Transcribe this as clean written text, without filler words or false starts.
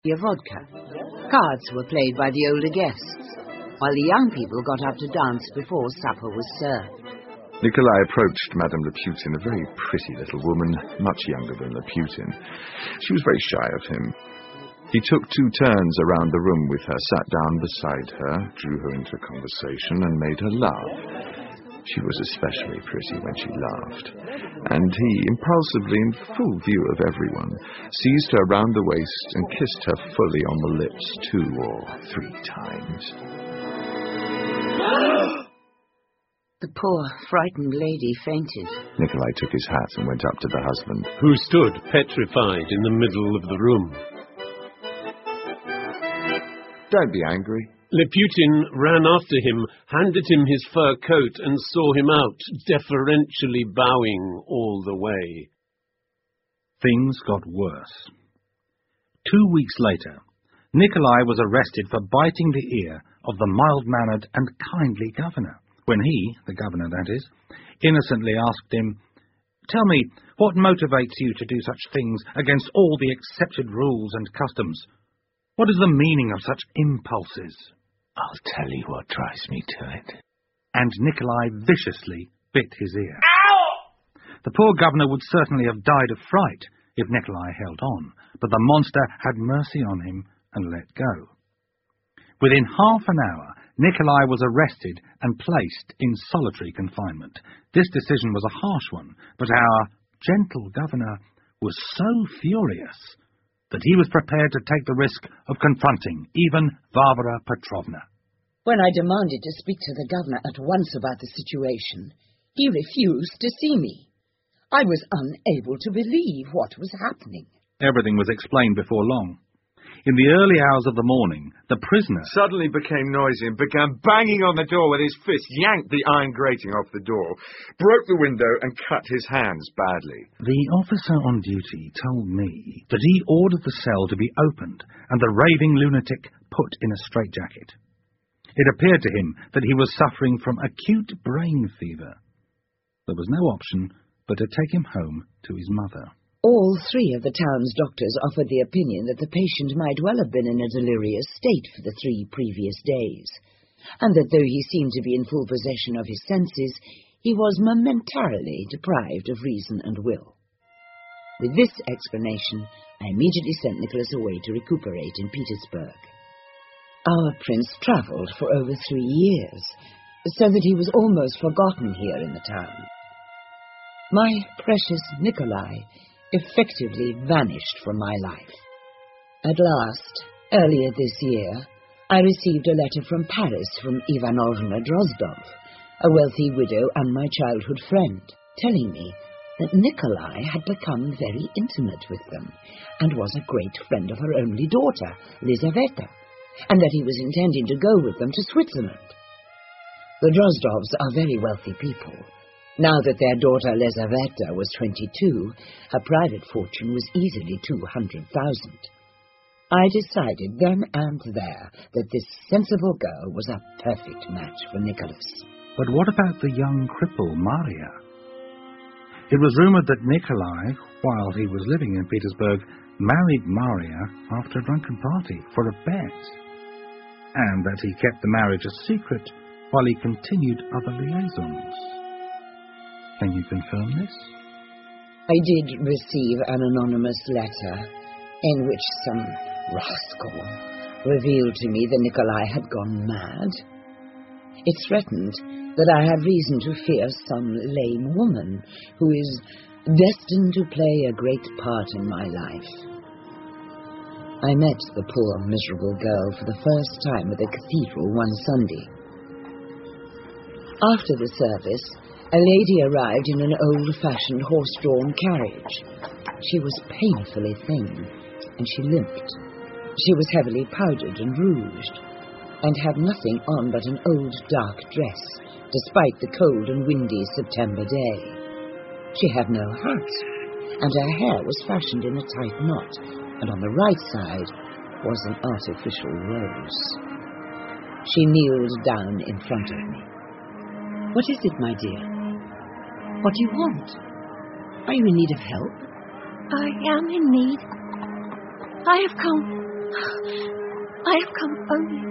vodka. Cards were played by the older guests, while the young people got up to dance before supper was served. Nikolai approached Madame Laputin, a very pretty little woman, much younger than Laputin. She was very shy of him. He took 2 turns around the room with her, sat down beside her, drew her into conversation, and made her laugh. She was especially pretty when she laughed, and he, impulsively, in full view of everyone, seized her round the waist and kissed her fully on the lips 2 or 3 times. The poor, frightened lady fainted. Nikolai took his hat and went up to the husband, who stood petrified in the middle of the room. "Don't be angry." Laputin ran after him, handed him his fur coat, and saw him out, deferentially bowing all the way. Things got worse. 2 weeks later, Nikolai was arrested for biting the ear of the mild-mannered and kindly governor, when he, the governor that is, innocently asked him, "Tell me, what motivates you to do such things against all the accepted rules and customs? What is the meaning of such impulses?" "I'll tell you what drives me to it." And Nikolai viciously bit his ear. Ow! The poor governor would certainly have died of fright if Nikolai held on, but the monster had mercy on him and let go. Within half an hour, Nikolai was arrested and placed in solitary confinement. This decision was a harsh one, but our gentle governor was so furious that he was prepared to take the risk of confronting even Varvara Petrovna. When I demanded to speak to the governor at once about the situation, he refused to see me. I was unable to believe what was happening. Everything was explained before long. In the early hours of the morning, the prisoner suddenly became noisy and began banging on the door with his fist, yanked the iron grating off the door, broke the window, and cut his hands badly. The officer on duty told me that he ordered the cell to be opened and the raving lunatic put in a straitjacket. It appeared to him that he was suffering from acute brain fever. There was no option but to take him home to his mother. All 3 of the town's doctors offered the opinion that the patient might well have been in a delirious state for the 3 previous days, and that though he seemed to be in full possession of his senses, he was momentarily deprived of reason and will. With this explanation, I immediately sent Nicholas away to recuperate in Petersburg. Our prince travelled for over 3 years, so that he was almost forgotten here in the town. My precious Nikolai effectively vanished from my life. At last, earlier this year, I received a letter from Paris from Ivanovna Drozdov, a wealthy widow and my childhood friend, telling me that Nikolai had become very intimate with them and was a great friend of her only daughter, Lizaveta, and that he was intending to go with them to Switzerland. The Drozdovs are very wealthy people. Now that their daughter Lizaveta was 22, her private fortune was easily 200,000. I decided then and there that this sensible girl was a perfect match for Nicholas. But what about the young cripple, Maria? It was rumoured that Nikolai, while he was living in Petersburg, married Maria after a drunken party for a bet, and that he kept the marriage a secret while he continued other liaisons. Can you confirm this? I did receive an anonymous letter in which some rascal revealed to me that Nikolai had gone mad. It threatened that I had reason to fear some lame woman who is destined to play a great part in my life. I met the poor, miserable girl for the first time at the cathedral one Sunday. After the service, a lady arrived in an old-fashioned horse-drawn carriage. She was painfully thin, and she limped. She was heavily powdered and rouged, and had nothing on but an old dark dress, despite the cold and windy September day. She had no hat, and her hair was fashioned in a tight knot, and on the right side was an artificial rose. She kneeled down in front of me. "What is it, my dear? What do you want? Are you in need of help?" "I am in need. I have come I have come only